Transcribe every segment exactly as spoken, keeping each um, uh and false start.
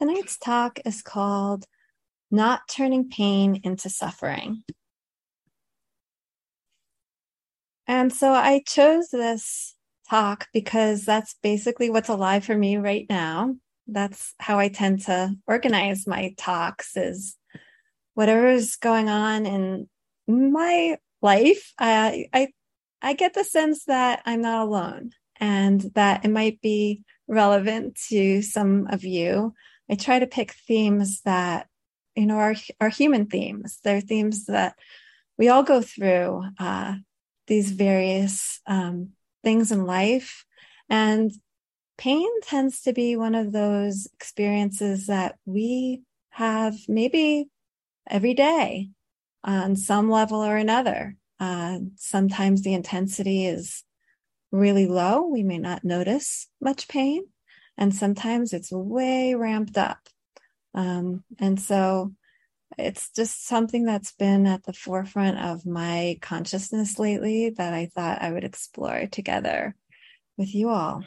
Tonight's talk is called Not Turning Pain into Suffering. And so I chose this talk because that's basically what's alive for me right now. That's how I tend to organize my talks, is whatever is going on in my life. I, I, I get the sense that I'm not alone and that it might be relevant to some of you. I try to pick themes that, you know, are, are human themes. They're themes that we all go through, uh, these various um, things in life. And pain tends to be one of those experiences that we have maybe every day on some level or another. Uh, sometimes the intensity is really low. We may not notice much pain. And sometimes it's way ramped up. Um, and so it's just something that's been at the forefront of my consciousness lately that I thought I would explore together with you all.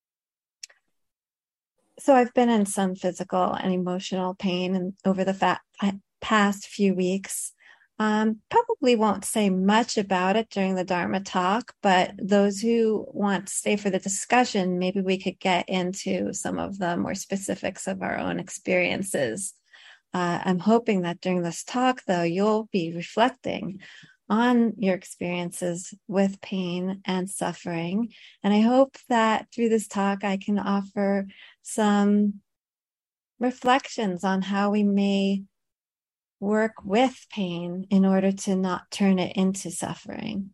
So I've been in some physical and emotional pain and over the fa- past few weeks. Um, probably won't say much about it during the Dharma talk, but those who want to stay for the discussion, maybe we could get into some of the more specifics of our own experiences. Uh, I'm hoping that during this talk, though, you'll be reflecting on your experiences with pain and suffering. And I hope that through this talk, I can offer some reflections on how we may work with pain in order to not turn it into suffering.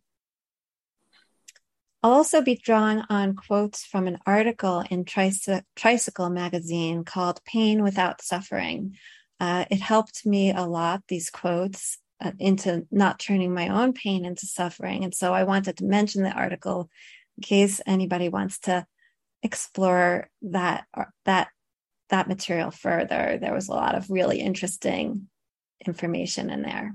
I'll also be drawing on quotes from an article in Tricy- Tricycle magazine called Pain Without Suffering. Uh, it helped me a lot, these quotes, uh, into not turning my own pain into suffering. And so I wanted to mention the article in case anybody wants to explore that, that, that material further. There was a lot of really interesting information in there.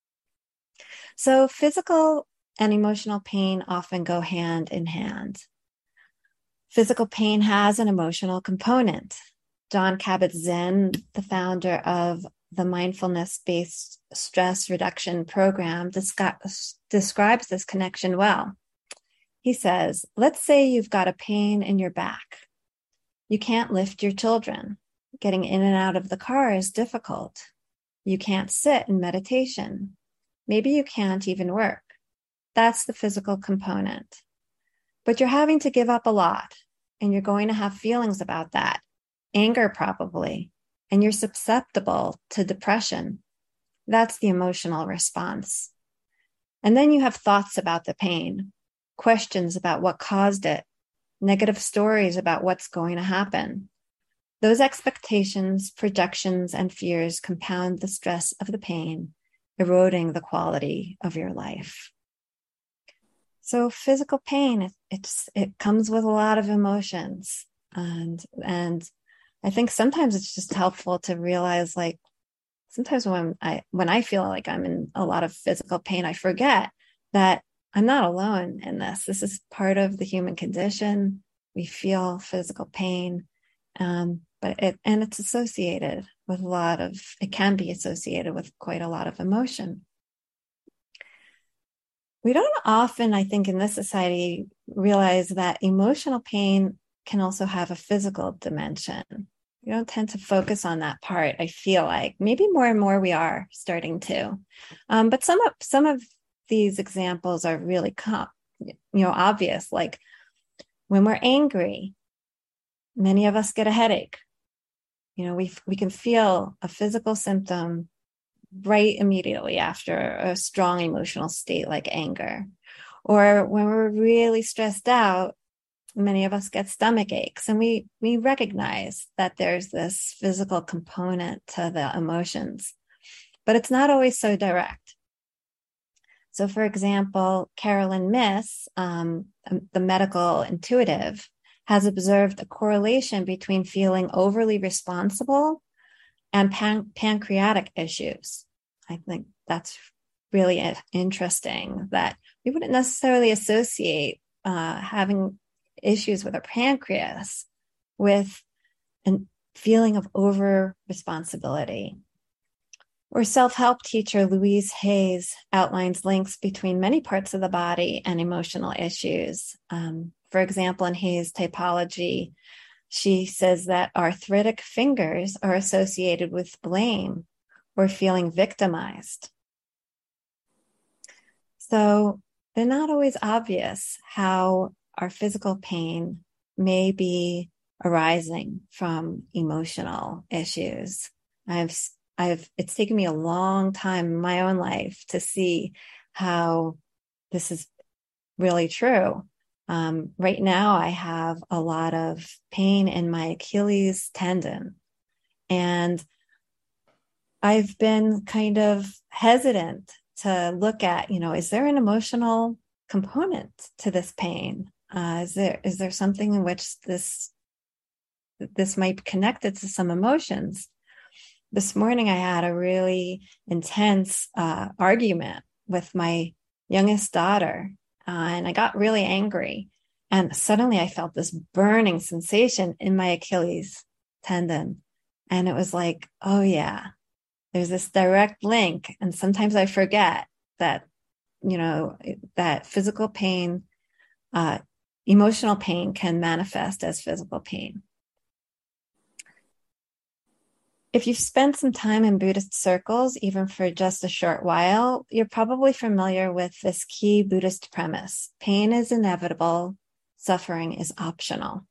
So physical and emotional pain often go hand in hand. Physical pain has an emotional component. Jon Kabat-Zinn, the founder of the mindfulness-based stress reduction program, descri- describes this connection well. He says, let's say you've got a pain in your back. You can't lift your children. Getting in and out of the car is difficult. You can't sit in meditation. Maybe you can't even work. That's the physical component. But you're having to give up a lot, and you're going to have feelings about that. Anger, probably, and you're susceptible to depression. That's the emotional response. And then you have thoughts about the pain, questions about what caused it, negative stories about what's going to happen. Those expectations, projections, and fears compound the stress of the pain, eroding the quality of your life. So physical pain, it, it's, it comes with a lot of emotions. And, and I think sometimes it's just helpful to realize, like, sometimes when I, when I feel like I'm in a lot of physical pain, I forget that I'm not alone in this. This is part of the human condition. We feel physical pain. Um, but it, and it's associated with a lot of, it can be associated with quite a lot of emotion. We don't often, I think, in this society, realize that emotional pain can also have a physical dimension. We don't tend to focus on that part, I feel like. Maybe more and more we are starting to. Um, but some of, some of these examples are really, com- you know, obvious. Like when we're angry, many of us get a headache. You know, we we can feel a physical symptom right immediately after a strong emotional state like anger. Or when we're really stressed out, many of us get stomach aches, and we we recognize that there's this physical component to the emotions, but it's not always so direct. So, for example, Carolyn Myss, um, the medical intuitive, has observed a correlation between feeling overly responsible and pan- pancreatic issues. I think that's really interesting, that we wouldn't necessarily associate uh, having issues with our pancreas with an feeling of over responsibility. Or self-help teacher Louise Hayes outlines links between many parts of the body and emotional issues. Um, for example, in Hayes typology, she says that arthritic fingers are associated with blame or feeling victimized. So they're not always obvious how our physical pain may be arising from emotional issues. I've I've, it's taken me a long time in my own life to see how this is really true. Um, right now, I have a lot of pain in my Achilles tendon, and I've been kind of hesitant to look at, you know, is there an emotional component to this pain? Uh, is there is there something in which this this might be connected to some emotions? This morning, I had a really intense uh, argument with my youngest daughter, uh, and I got really angry. And suddenly I felt this burning sensation in my Achilles tendon. And it was like, oh, yeah, there's this direct link. And sometimes I forget that, you know, that physical pain, uh, emotional pain can manifest as physical pain. If you've spent some time in Buddhist circles, even for just a short while, you're probably familiar with this key Buddhist premise. Pain is inevitable, suffering is optional.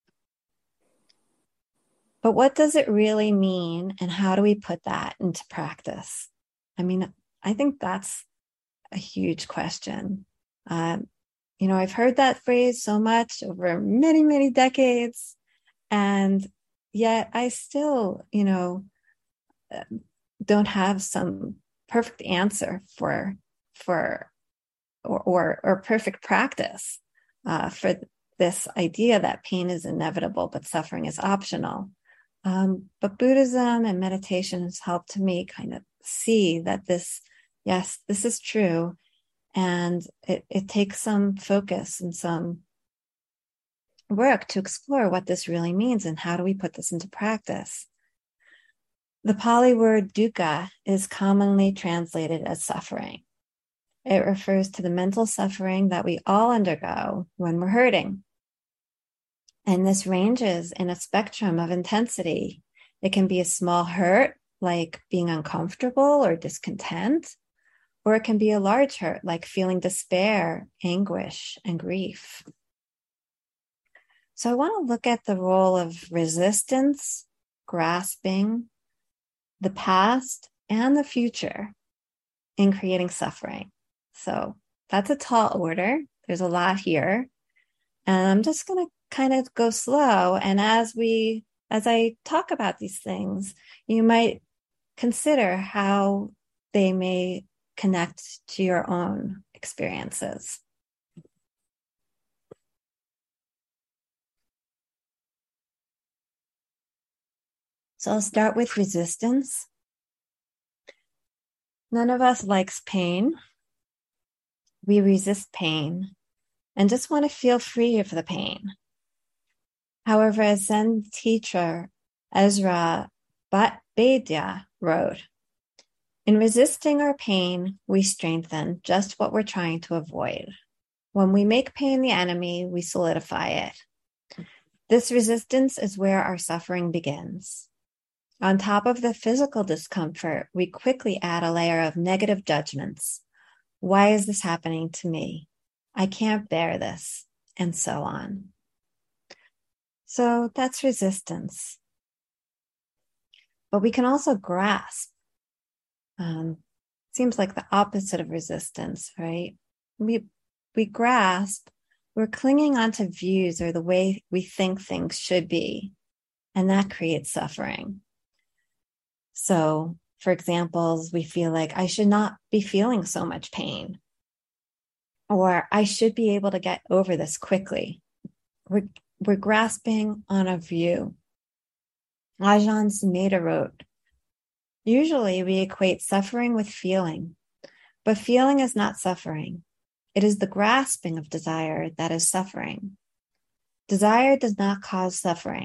But what does it really mean, and how do we put that into practice? I mean, I think that's a huge question. Um, you know, I've heard that phrase so much over many, many decades, and yet I still, you know, don't have some perfect answer for for or or, or perfect practice uh, for this idea that pain is inevitable but suffering is optional. Um, but Buddhism and meditation has helped me kind of see that this, yes, this is true, and it, it takes some focus and some work to explore what this really means and how do we put this into practice. The Pali word dukkha is commonly translated as suffering. It refers to the mental suffering that we all undergo when we're hurting. And this ranges in a spectrum of intensity. It can be a small hurt, like being uncomfortable or discontent, or it can be a large hurt, like feeling despair, anguish, and grief. So I want to look at the role of resistance, grasping, the past, and the future in creating suffering. So that's a tall order. There's a lot here. And I'm just going to kind of go slow. And as we, as I talk about these things, you might consider how they may connect to your own experiences. So I'll start with resistance. None of us likes pain. We resist pain and just want to feel free of the pain. However, as Zen teacher Ezra Bhattacharya wrote, in resisting our pain, we strengthen just what we're trying to avoid. When we make pain the enemy, we solidify it. This resistance is where our suffering begins. On top of the physical discomfort, we quickly add a layer of negative judgments. Why is this happening to me? I can't bear this, and so on. So that's resistance. But we can also grasp. Um, seems like the opposite of resistance, right? We we grasp, we're clinging onto views or the way we think things should be, and that creates suffering. So, for example, we feel like I should not be feeling so much pain, or I should be able to get over this quickly. We're, we're grasping on a view. Ajahn Sumedho wrote, usually we equate suffering with feeling, but feeling is not suffering. It is the grasping of desire that is suffering. Desire does not cause suffering.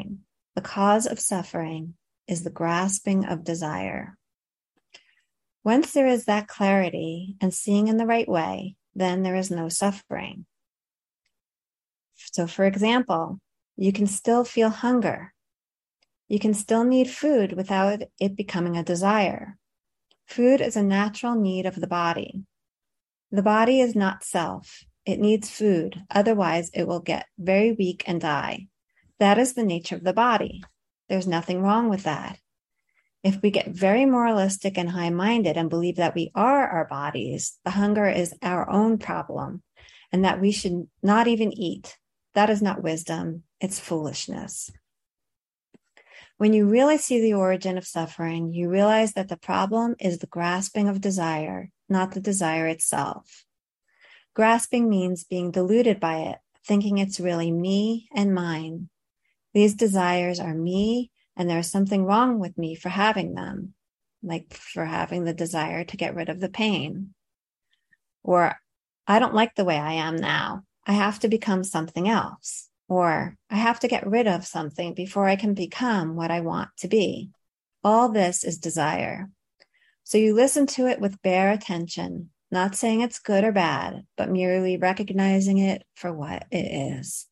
The cause of suffering is the grasping of desire. Once there is that clarity and seeing in the right way, then there is no suffering. So, for example, you can still feel hunger. You can still need food without it becoming a desire. Food is a natural need of the body. The body is not self. It needs food. Otherwise, it will get very weak and die. That is the nature of the body. There's nothing wrong with that. If we get very moralistic and high-minded and believe that we are our bodies, the hunger is our own problem and that we should not even eat. That is not wisdom. It's foolishness. When you really see the origin of suffering, you realize that the problem is the grasping of desire, not the desire itself. Grasping means being deluded by it, thinking it's really me and mine. These desires are me, and there's something wrong with me for having them, like for having the desire to get rid of the pain. Or, I don't like the way I am now. I have to become something else. Or, I have to get rid of something before I can become what I want to be. All this is desire. So you listen to it with bare attention, not saying it's good or bad, but merely recognizing it for what it is.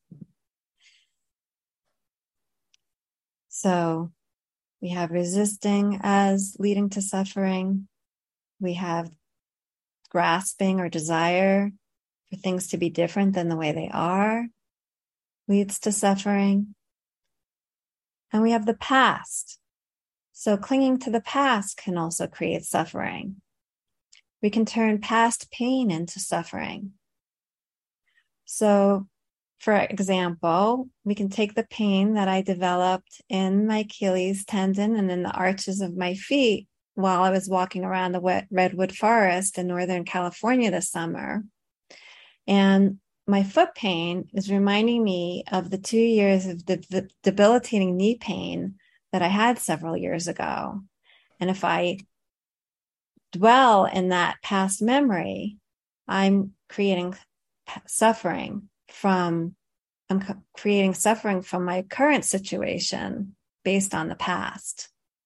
So we have resisting as leading to suffering. We have grasping or desire for things to be different than the way they are, leads to suffering. And we have the past. So clinging to the past can also create suffering. We can turn past pain into suffering. So, for example, we can take the pain that I developed in my Achilles tendon and in the arches of my feet while I was walking around the wet redwood forest in Northern California this summer. And my foot pain is reminding me of the two years of de- de- debilitating knee pain that I had several years ago. And if I dwell in that past memory, I'm creating suffering from, I'm creating suffering from my current situation based on the past.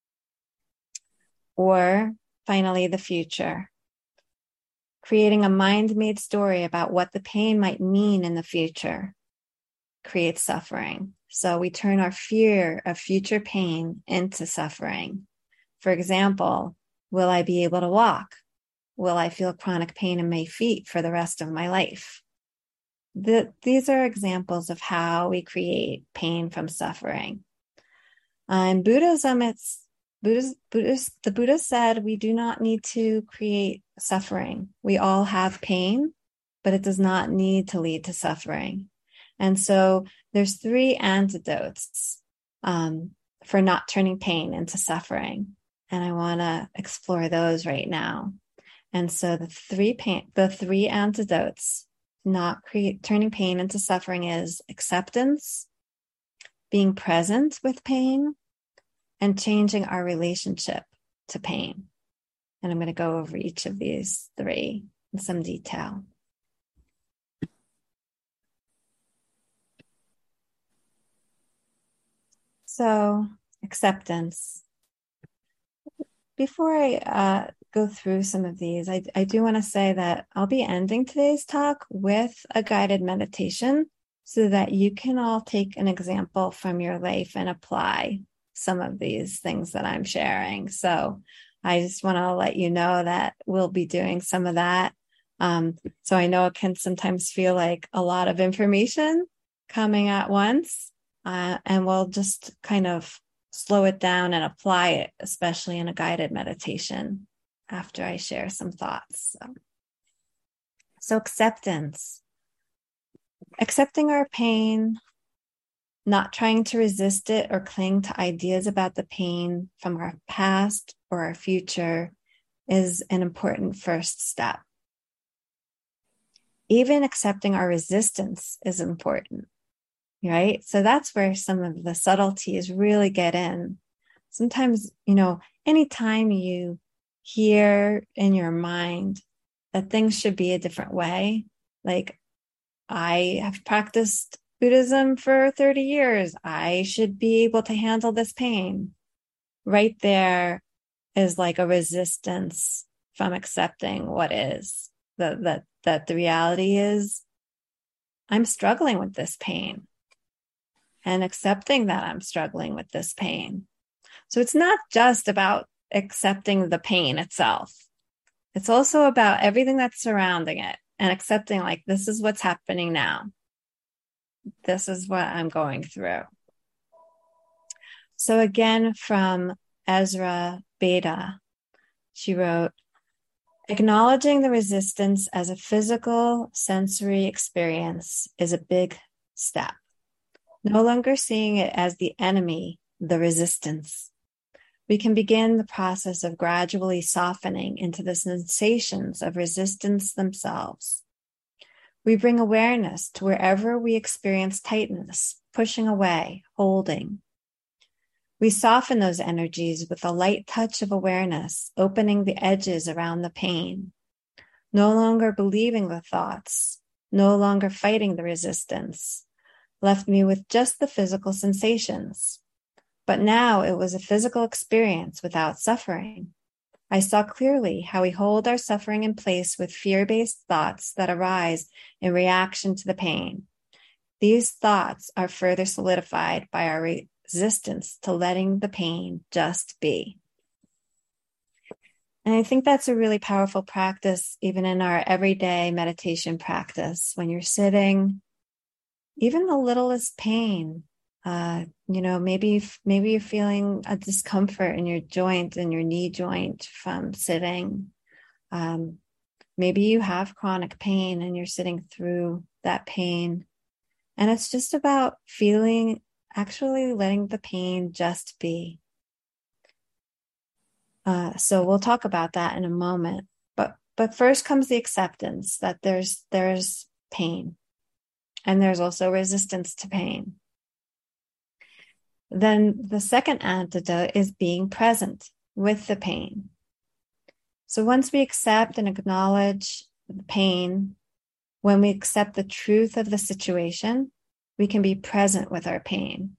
Or finally, the future. Creating a mind-made story about what the pain might mean in the future creates suffering. So we turn our fear of future pain into suffering. For example, will I be able to walk? Will I feel chronic pain in my feet for the rest of my life? The, these are examples of how we create pain from suffering. Uh, in Buddhism, it's Buddhist, Buddhist, the Buddha said we do not need to create suffering. We all have pain, but it does not need to lead to suffering. And so there's three antidotes um, for not turning pain into suffering. And I want to explore those right now. And so the three pain, the three antidotes, not create turning pain into suffering, is acceptance, being present with pain, and changing our relationship to pain. And I'm going to go over each of these three in some detail. So, acceptance. Before I uh, go through some of these, I, I do want to say that I'll be ending today's talk with a guided meditation so that you can all take an example from your life and apply some of these things that I'm sharing. So I just want to let you know that we'll be doing some of that. Um, so I know it can sometimes feel like a lot of information coming at once, uh, and we'll just kind of slow it down and apply it, especially in a guided meditation after I share some thoughts. So, so acceptance, accepting our pain, not trying to resist it or cling to ideas about the pain from our past or our future, is an important first step. Even accepting our resistance is important, right? So that's where some of the subtleties really get in. Sometimes, you know, anytime you hear in your mind that things should be a different way, like I have practiced Buddhism for thirty years. I should be able to handle this pain. Right there is like a resistance from accepting what is. That that that the reality is I'm struggling with this pain, and accepting that I'm struggling with this pain. So it's not just about accepting the pain itself. It's also about everything that's surrounding it and accepting, like, this is what's happening now. This is what I'm going through. So again, from Ezra Beda, she wrote, acknowledging the resistance as a physical sensory experience is a big step. No longer seeing it as the enemy, the resistance. We can begin the process of gradually softening into the sensations of resistance themselves. We bring awareness to wherever we experience tightness, pushing away, holding. We soften those energies with a light touch of awareness, opening the edges around the pain. No longer believing the thoughts, no longer fighting the resistance, left me with just the physical sensations. But now it was a physical experience without suffering. I saw clearly how we hold our suffering in place with fear-based thoughts that arise in reaction to the pain. These thoughts are further solidified by our resistance to letting the pain just be. And I think that's a really powerful practice, even in our everyday meditation practice. When you're sitting, even the littlest pain, uh, you know, maybe maybe you're feeling a discomfort in your joint, in your knee joint from sitting. Um, maybe you have chronic pain and you're sitting through that pain. And it's just about feeling, actually letting the pain just be. Uh, so we'll talk about that in a moment. But but first comes the acceptance that there's there's pain, and there's also resistance to pain. Then the second antidote is being present with the pain. So once we accept and acknowledge the pain, when we accept the truth of the situation, we can be present with our pain.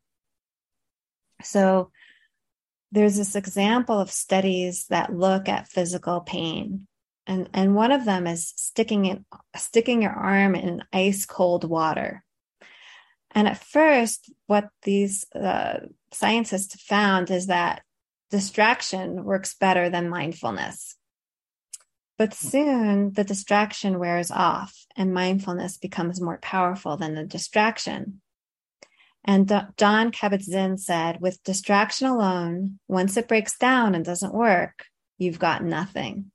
So there's this example of studies that look at physical pain. And, and one of them is sticking in, sticking your arm in ice cold water. And at first, what these uh, scientists found is that distraction works better than mindfulness. But soon the distraction wears off and mindfulness becomes more powerful than the distraction. And D- Jon Kabat-Zinn said, with distraction alone, once it breaks down and doesn't work, you've got nothing.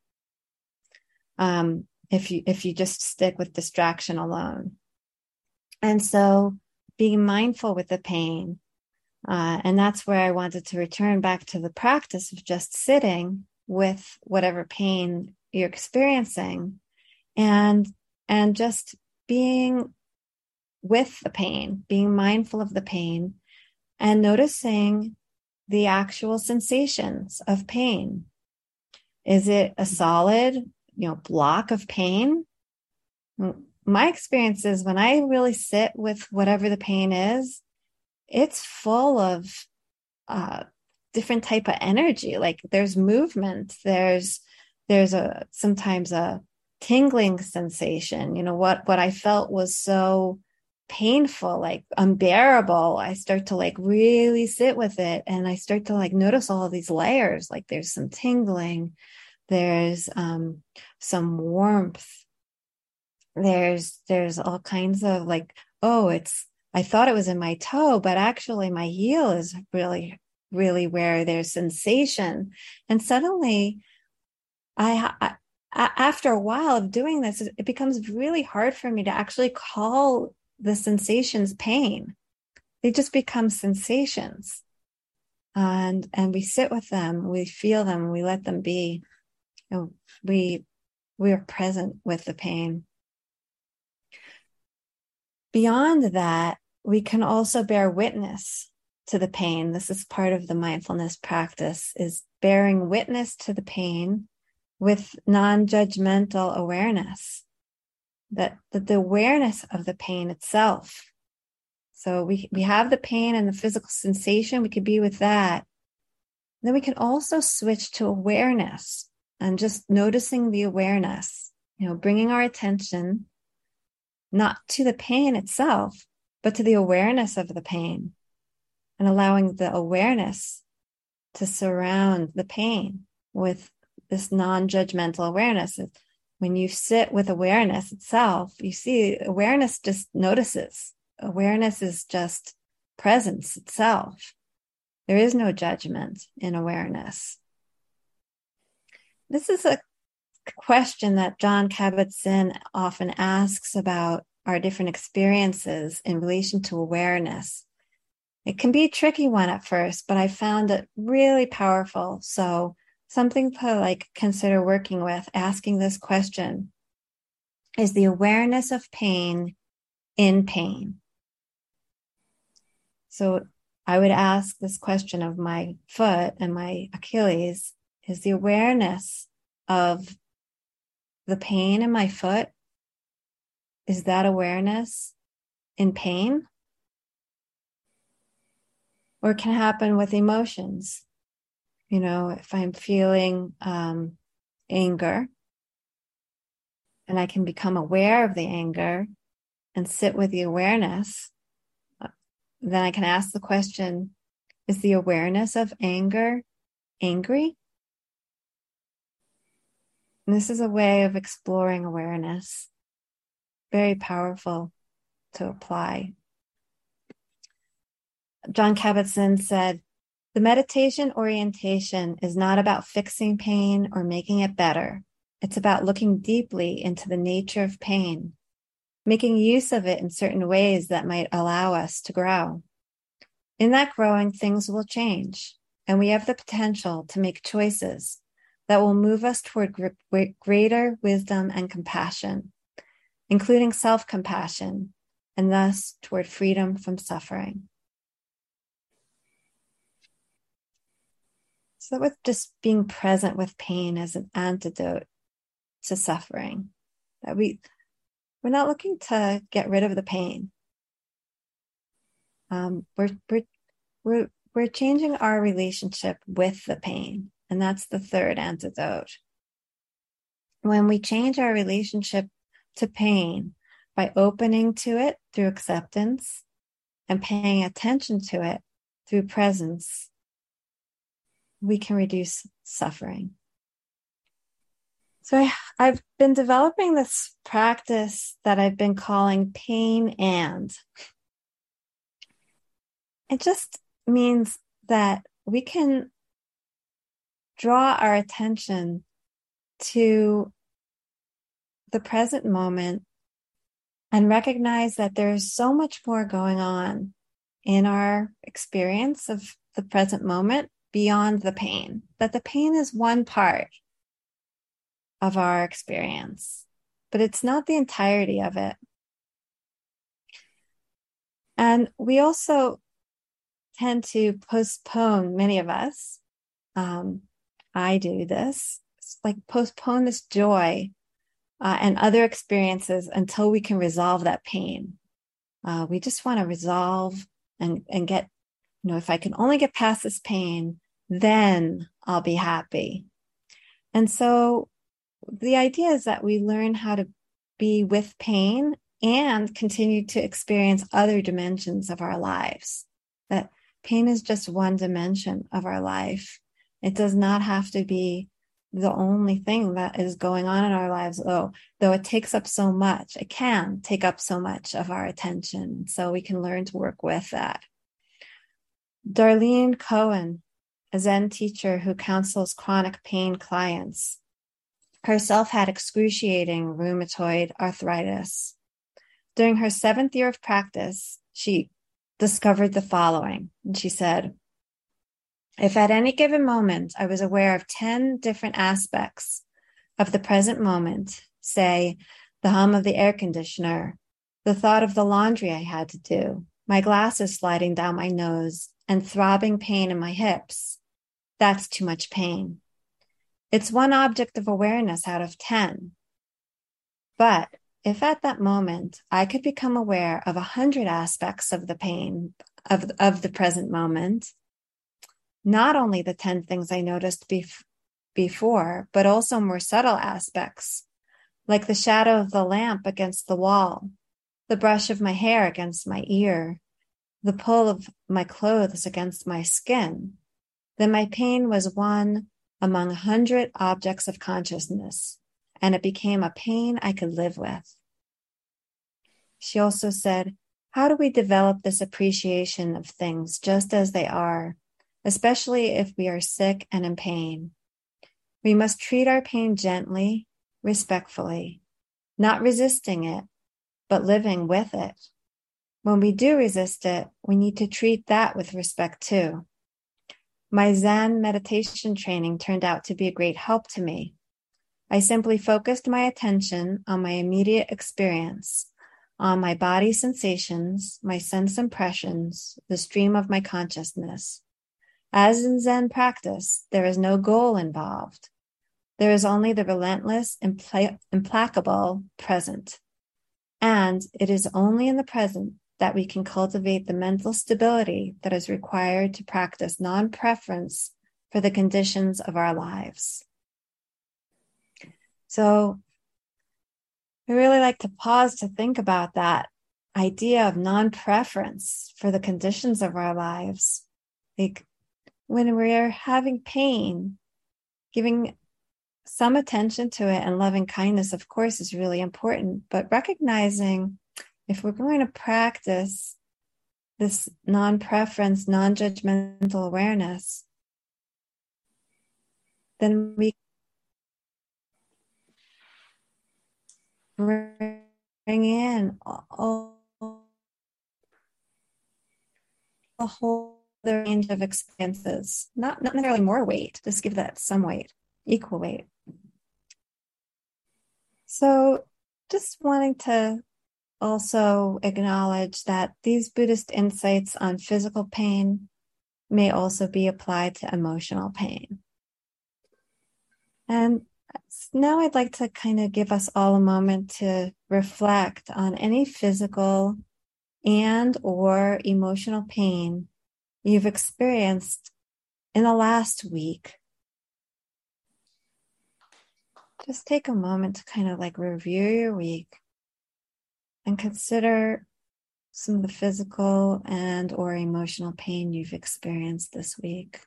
Um, if you if you just stick with distraction alone. And so being mindful with the pain, uh, and that's where I wanted to return back to the practice of just sitting with whatever pain you're experiencing, and and just being with the pain, being mindful of the pain, and noticing the actual sensations of pain. Is it a solid, you know, block of pain? My experience is when I really sit with whatever the pain is, it's full of uh, different type of energy. Like there's movement, there's there's a sometimes a tingling sensation. You know, what what I felt was so painful, like unbearable. I start to like really sit with it, and I start to like notice all of these layers. Like there's some tingling, there's um, some warmth. There's there's all kinds of like, oh, it's, I thought it was in my toe, but actually my heel is really, really where there's sensation. And suddenly I, I after a while of doing this, it becomes really hard for me to actually call the sensations pain. They just become sensations. And and we sit with them, we feel them, we let them be. You know, we we are present with the pain. Beyond that, we can also bear witness to the pain. This is part of the mindfulness practice, is bearing witness to the pain with non-judgmental awareness. That, that the awareness of the pain itself So we, we have the pain and the physical sensation. We could be with that. Then we can also switch to awareness and just noticing the awareness, you know, bringing our attention not to the pain itself, but to the awareness of the pain and allowing the awareness to surround the pain with this non-judgmental awareness. When you sit with awareness itself, you see awareness just notices. Awareness is just presence itself. There is no judgment in awareness. This is a question that Jon Kabat-Zinn often asks about our different experiences in relation to awareness. It can be a tricky one at first, but I found it really powerful. So something to like consider working with, asking this question: is the awareness of pain in pain? So I would ask this question of my foot and my Achilles: is the awareness of the pain in my foot, is that awareness in pain? Or it can happen with emotions. You know, if I'm feeling um, anger, and I can become aware of the anger and sit with the awareness, then I can ask the question, is the awareness of anger angry? And this is a way of exploring awareness. Very powerful to apply. Jon Kabat-Zinn said, the meditation orientation is not about fixing pain or making it better. It's about looking deeply into the nature of pain, making use of it in certain ways that might allow us to grow. In that growing, things will change, and we have the potential to make choices that will move us toward greater wisdom and compassion, including self-compassion, and thus toward freedom from suffering. So with just being present with pain as an antidote to suffering, that we, we're not looking to get rid of the pain. Um, we're, we're, we're, we're changing our relationship with the pain. And that's the third antidote. When we change our relationship to pain by opening to it through acceptance and paying attention to it through presence, we can reduce suffering. So I, I've been developing this practice that I've been calling pain and. It just means that we can draw our attention to the present moment and recognize that there's so much more going on in our experience of the present moment beyond the pain, that the pain is one part of our experience, but it's not the entirety of it. And we also tend to postpone, many of us, um, I do this, it's like postpone this joy uh, and other experiences until we can resolve that pain. Uh, we just want to resolve and, and get, you know, if I can only get past this pain, then I'll be happy. And so the idea is that we learn how to be with pain and continue to experience other dimensions of our lives. That pain is just one dimension of our life. It does not have to be the only thing that is going on in our lives, though, though it takes up so much. It can take up so much of our attention. So we can learn to work with that. Darlene Cohen, a Zen teacher who counsels chronic pain clients, herself had excruciating rheumatoid arthritis. During her seventh year of practice, she discovered the following. And she said, if at any given moment I was aware of ten different aspects of the present moment, say the hum of the air conditioner, the thought of the laundry I had to do, my glasses sliding down my nose, and throbbing pain in my hips, that's too much pain. It's one object of awareness out of ten. But if at that moment I could become aware of a hundred aspects of the pain of, of the present moment, not only the ten things I noticed bef- before, but also more subtle aspects, like the shadow of the lamp against the wall, the brush of my hair against my ear, the pull of my clothes against my skin, then my pain was one among a hundred objects of consciousness, and it became a pain I could live with. She also said, how do we develop this appreciation of things just as they are, especially if we are sick and in pain? We must treat our pain gently, respectfully, not resisting it, but living with it. When we do resist it, we need to treat that with respect too. My Zen meditation training turned out to be a great help to me. I simply focused my attention on my immediate experience, on my body sensations, my sense impressions, the stream of my consciousness. As in Zen practice, there is no goal involved. There is only the relentless, impl- implacable present. And it is only in the present that we can cultivate the mental stability that is required to practice non-preference for the conditions of our lives. So I really like to pause to think about that idea of non-preference for the conditions of our lives. Like when we're having pain, giving some attention to it and loving kindness, of course, is really important, but recognizing if we're going to practice this non-preference, non-judgmental awareness, then we bring in all, a whole other range of experiences, not, not necessarily more weight, just give that some weight, equal weight. So just wanting to also acknowledge that these Buddhist insights on physical pain may also be applied to emotional pain. And now I'd like to kind of give us all a moment to reflect on any physical and or emotional pain you've experienced in the last week. Just take a moment to kind of like review your week and consider some of the physical and or emotional pain you've experienced this week.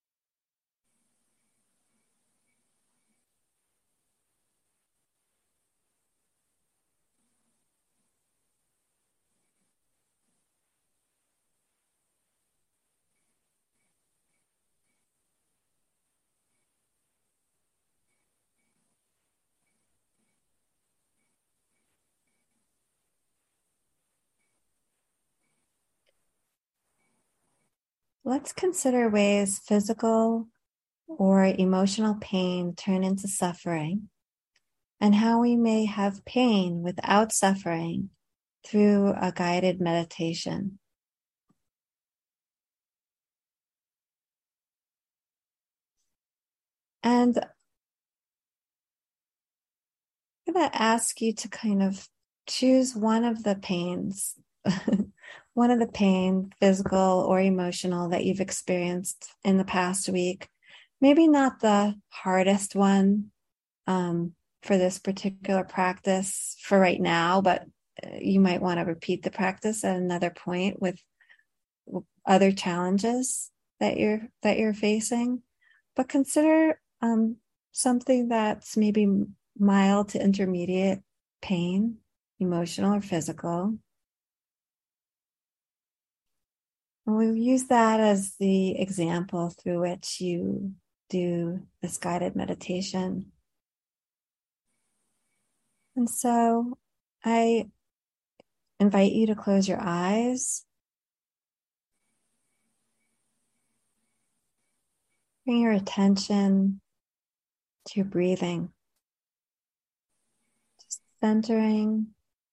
Let's consider ways physical or emotional pain turn into suffering, and how we may have pain without suffering through a guided meditation. And I'm going to ask you to kind of choose one of the pains, one of the pain, physical or emotional, that you've experienced in the past week. Maybe not the hardest one um, for this particular practice for right now, but you might want to repeat the practice at another point with other challenges that you're that you're facing. But consider um, something that's maybe mild to intermediate pain, emotional or physical. And we'll use that as the example through which you do this guided meditation. And so I invite you to close your eyes. Bring your attention to your breathing. Just centering,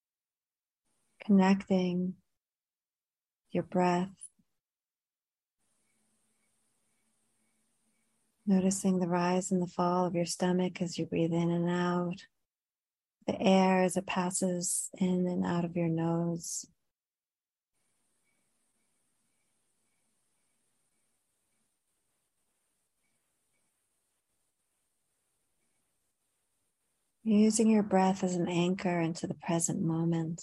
connecting your breath. Noticing the rise and the fall of your stomach as you breathe in and out. the air as it passes in and out of your nose. Using your breath as an anchor into the present moment.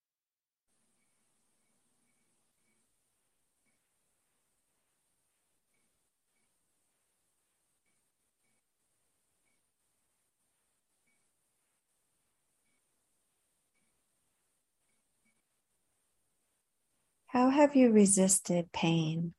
How have you resisted pain?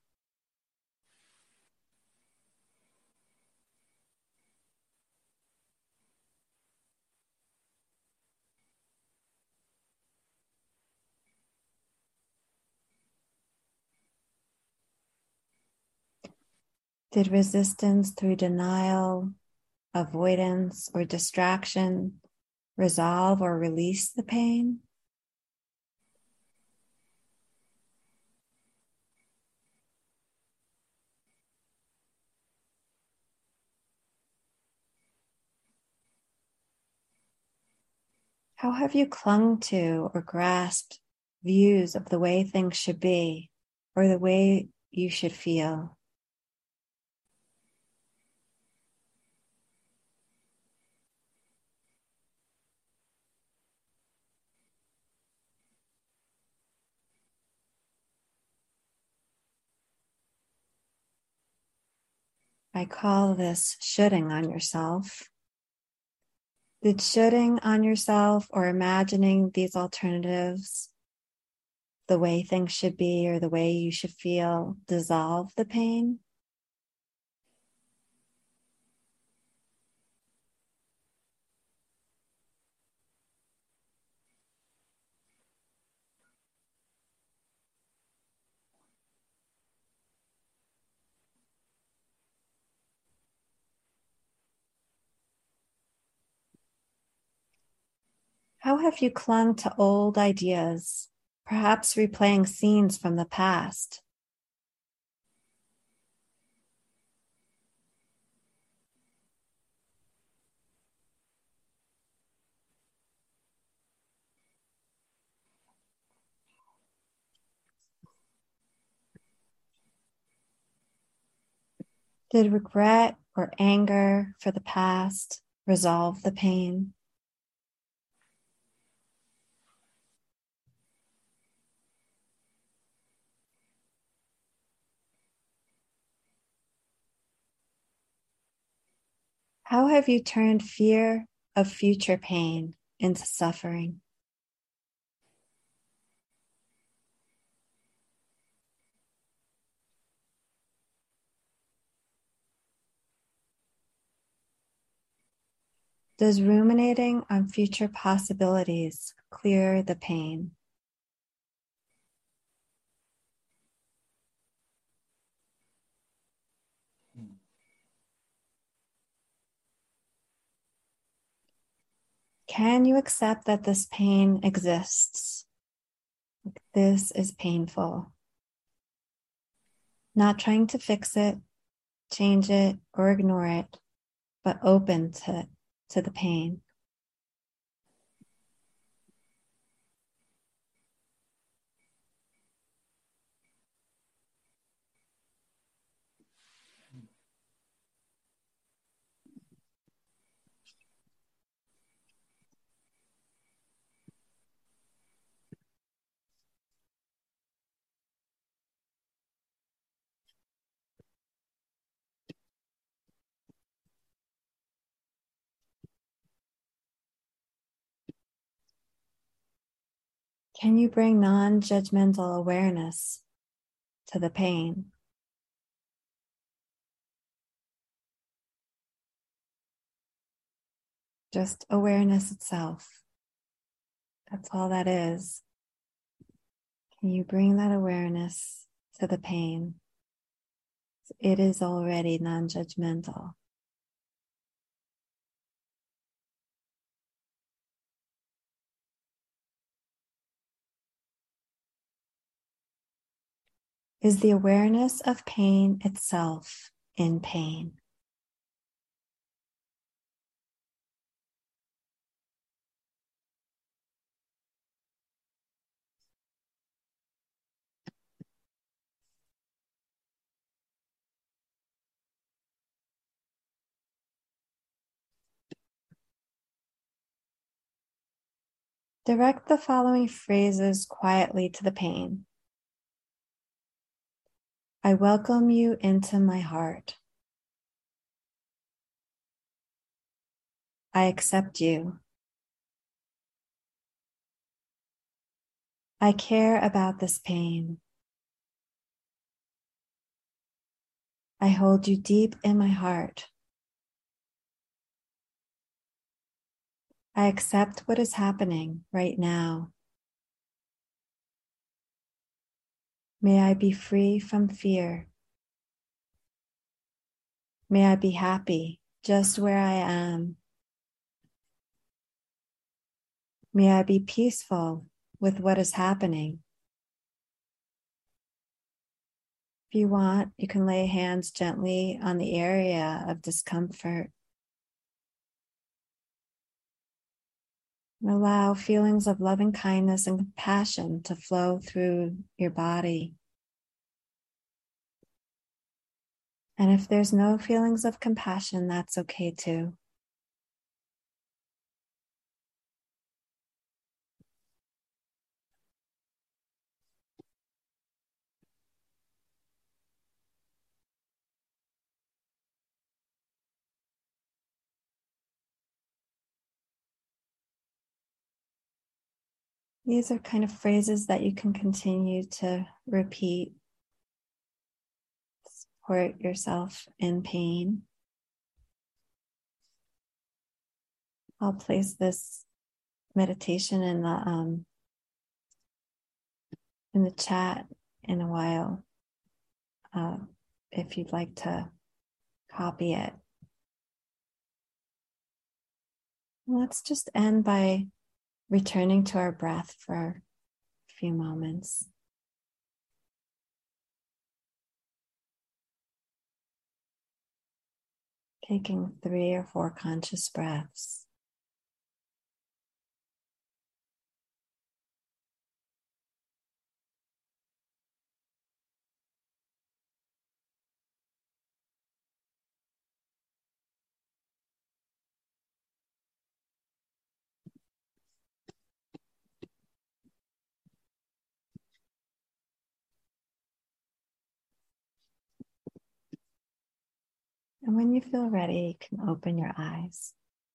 Did resistance through denial, avoidance, or distraction resolve or release the pain? How have you clung to or grasped views of the way things should be or the way you should feel? I call this shoulding on yourself. Did shoulding on yourself or imagining these alternatives, the way things should be or the way you should feel, dissolve the pain? How have you clung to old ideas, perhaps replaying scenes from the past? Did regret or anger for the past resolve the pain? How have you turned fear of future pain into suffering? Does ruminating on future possibilities clear the pain? Can you accept that this pain exists? This is painful. Not trying to fix it, change it, or ignore it, but open to, to the pain. Can you bring non-judgmental awareness to the pain? Just awareness itself. That's all that is. Can you bring that awareness to the pain? It is already non-judgmental. Is the awareness of pain itself in pain? Direct the following phrases quietly to the pain. I welcome you into my heart. I accept you. I care about this pain. I hold you deep in my heart. I accept what is happening right now. May I be free from fear. May I be happy just where I am. May I be peaceful with what is happening. If you want, you can lay hands gently on the area of discomfort. And allow feelings of loving kindness and compassion to flow through your body. And if there's no feelings of compassion, that's okay too. These are kind of phrases that you can continue to repeat. Support yourself in pain. I'll place this meditation in the um, in the chat in a while, uh, if you'd like to copy it. Let's just end by returning to our breath for a few moments. Taking three or four conscious breaths. And when you feel ready, you can open your eyes.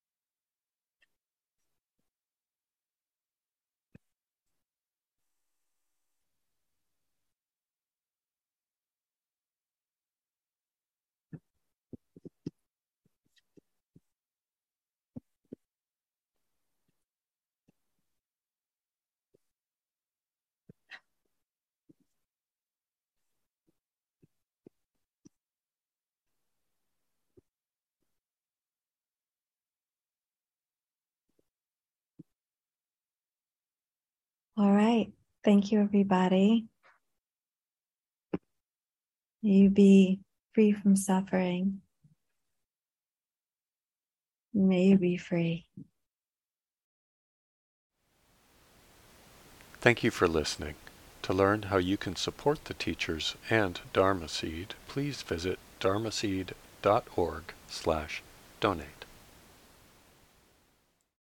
All right. Thank you, everybody. You be free from suffering. May you be free. Thank you for listening. To learn how you can support the teachers and Dharma Seed, please visit dharmaseed dot org slash donate.